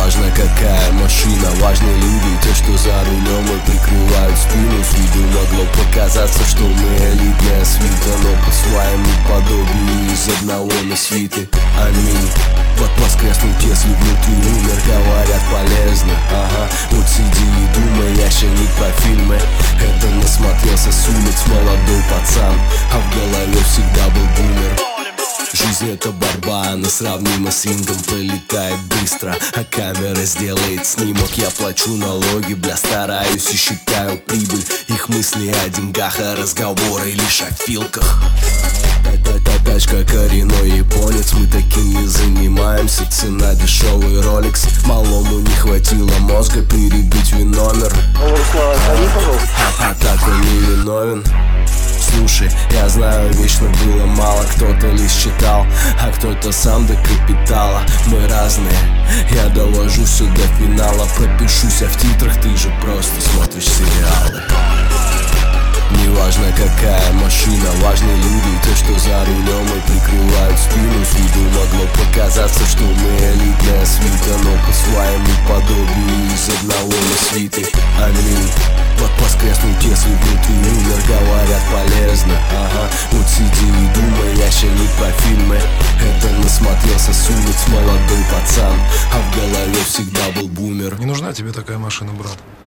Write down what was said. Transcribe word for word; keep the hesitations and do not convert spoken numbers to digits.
Неважно какая машина, важны люди, те, что за рулем и прикрывают спину. С виду могло показаться, что мы элитная свита, но по своему подобию из одного мы свиты. Аминь. Вот воскреснуть, если внутри умер, говорят полезно. Ага, вот сиди и думай, я ще не про фильмы. Это насмотрелся с улиц молодой пацан, а в голове всегда был бумер. Жизнь это борьба, она сравнима с рингом. Пролетает быстро, а камера сделает снимок. Я плачу налоги, бля, стараюсь и считаю прибыль. Их мысли о деньгах, а разговоры лишь о филках. Тачка коренной японец, мы таким не занимаемся. Цена дешевый роликс, малому не хватило мозга перебить виномер. А, а так он не виновен. Слушай, я знаю, вечно было мало. Кто-то лишь читал, а кто-то сам до капитала. Мы разные, я довожу все до финала. Пропишусь, а в титрах ты же просто смотришь сериалы. Неважно какая машина, важны люди, те, что за рулем и прикрывают спину. С виду могло показаться, что мы элитная свита, но по своему подобию из одного мы свиты. Аминь. Вот воскреснуть, если внутри умер, говорят полезно. Ага, вот сиди и думай, я ще не про фильмы. Это насмотрелся с улиц молодой пацан, а в голове всегда был бумер. Не нужна тебе такая машина, брат.